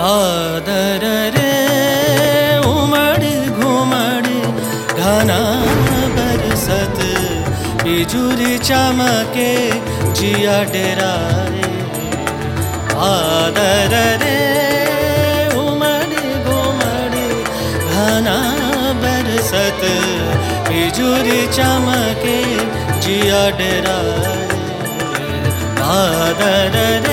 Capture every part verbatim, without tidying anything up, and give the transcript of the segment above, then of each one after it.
आदर रे उमड़ घुमड़ घना बरसत बिजुरी चमके जिया डेराए। आदर रे उमड़ घुमड़ घना बरसत बिजुरी चमके जिया डेराए। आदर रे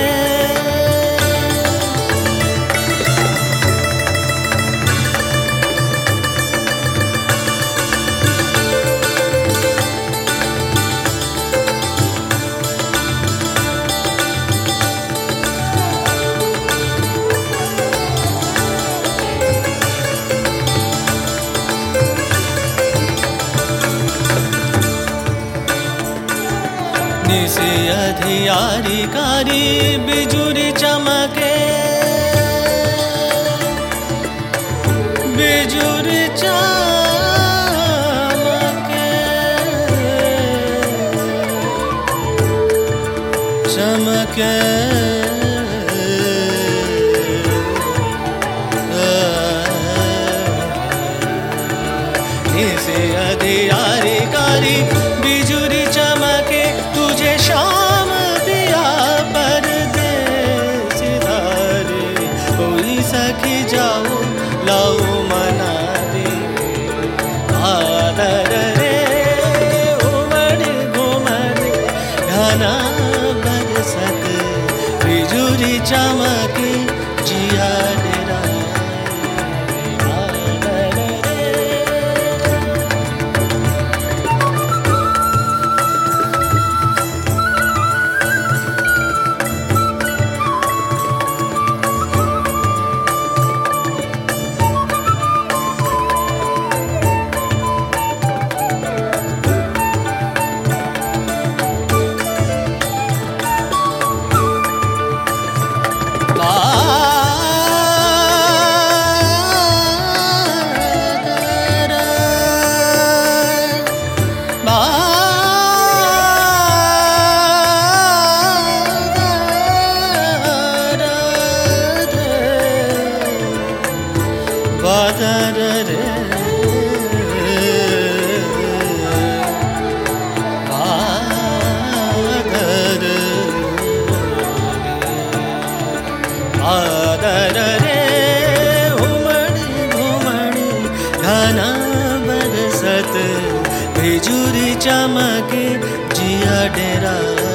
निसे अधियारी कारी बिजुरी चमके बिजुरी चमके चमके निसे अधियारी कारी बिजुरी चमके तुझे शाम दिया परदेस धारे। कोई सखी जाओ लाओ मना दे। आदर रे उमड़ घुमड़ घना बरसत बिजुरी चमके जिया डेराए। आदर रे आदर आदर रे उमड़ घुमड़ घना बरसत बिजुरी चमके जिया डेराए।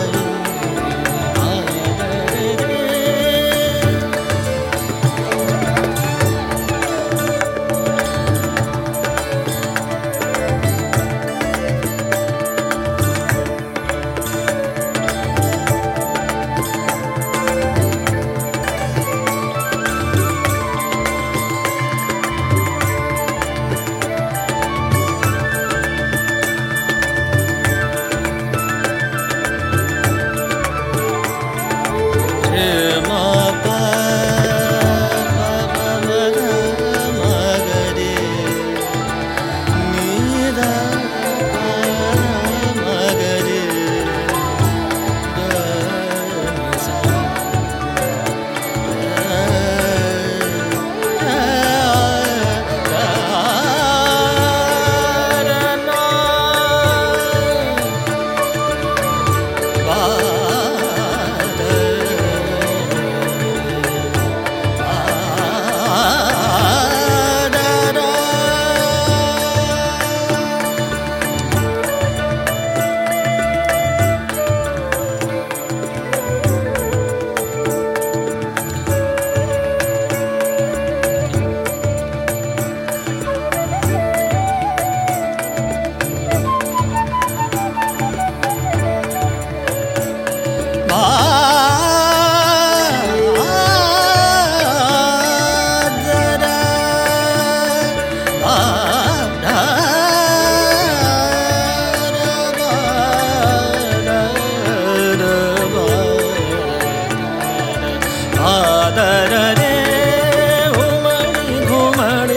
आदर रे उमड़ घुमड़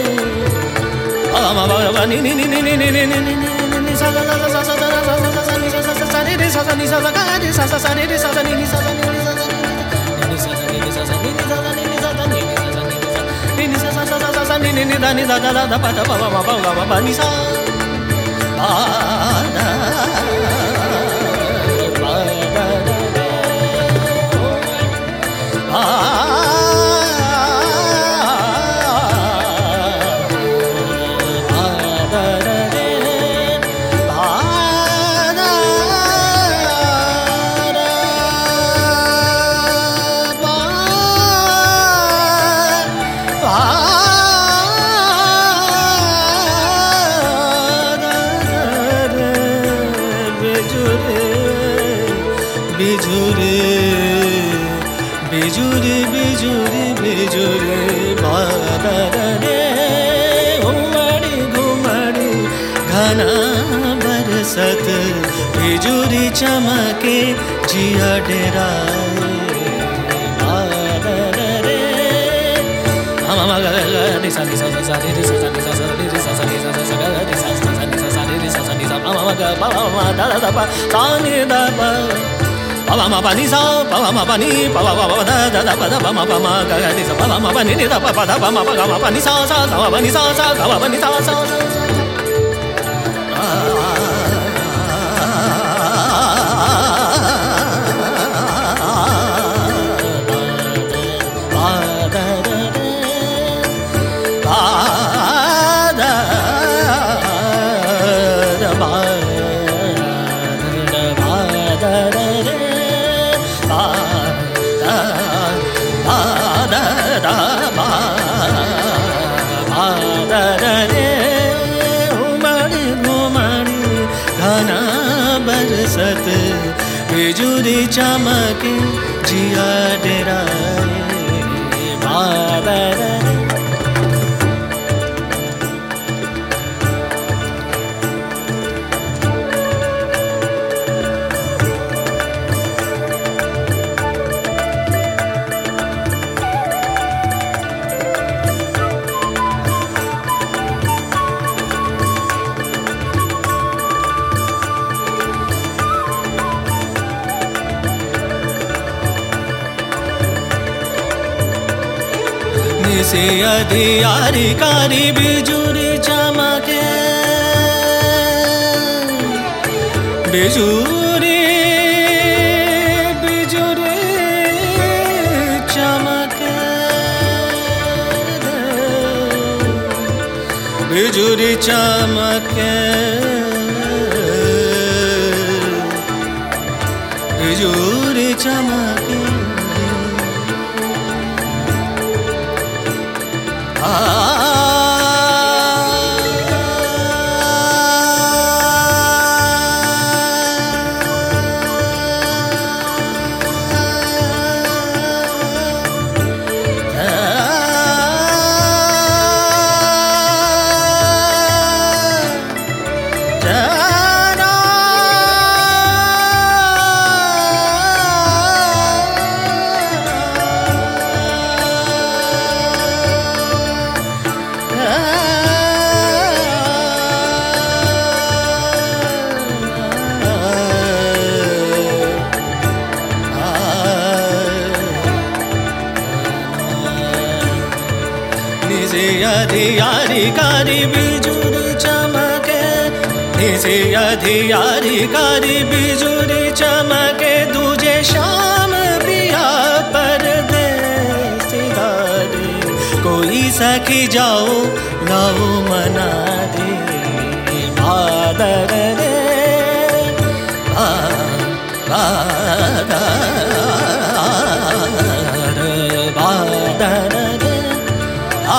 ni ni ni ni ni ni ni ni ni ni sa sa sa sa sa sa sa sa sa ni sa sa sa sa ni ni sa sa ni sa sa ga ni sa sa sa ni ni sa sa ni ni sa sa ni ni sa sa ni ni sa sa ni ni sa sa ni ni sa sa ni ni sa sa ni ni ni ni da ni da da da da pa da pa pa pa pa pa pa ni sa pa da pa da pa बिजुरे बिजुरे बिजुरे बिजुरे Badre घुमड़ी घुमड़ी घना बरसत बिजुरी चमके जिया डेराए बादरे हम हम ग सा नि सा सा रे रे सा सा नि सा सा रे रे सा सा नि सा सा गा रे सा सा नि सा सा रे रे सा सा नि सा हम हम ग pa pa da da pa sa ni da pa pa ma pa ni sa pa ma pa ni pa pa pa da da da pa da pa ma pa ma ga ga ni sa pa ma pa ni ni da pa pa da pa ma pa ga ma pa ni sa sa ga ma pa ni sa sa ga ma pa ni sa sa बरसत बिजुरी चमके जिया डेराए बादरे से अधियारी कारी बिजुरी चमके बिजुरी बिजुरी चमके बिजुरी चमके बिजुरी चमके अधियारी कारी बिजुरी चमके निसे अधियारी कारी बिजुरी चमके दूजे शाम पिया परदेसी दारे कोई सखी जाओ गाओ मना दे बादर रे आ बादर बादर रे आ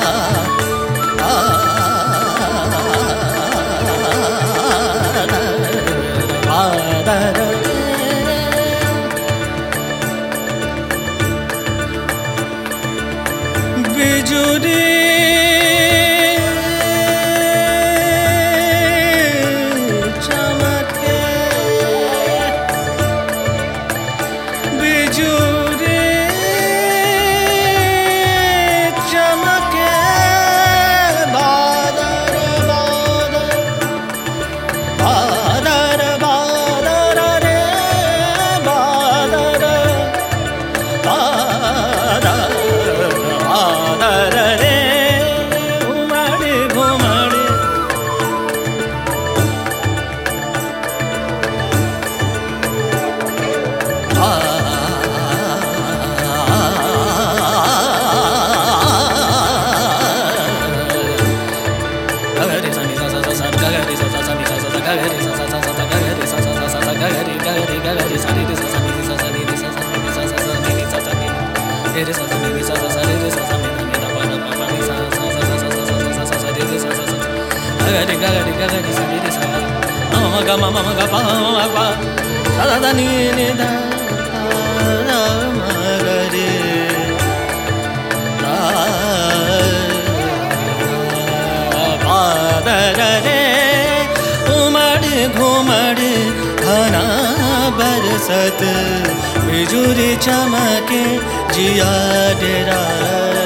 da gari gari gari sa ni sa ma ga ma ma ga pa ma pa da da da ni ni da da ma ga re da pa da ga re umad घुमड़ घना बरसत बिजुरी चमके जिया डेरा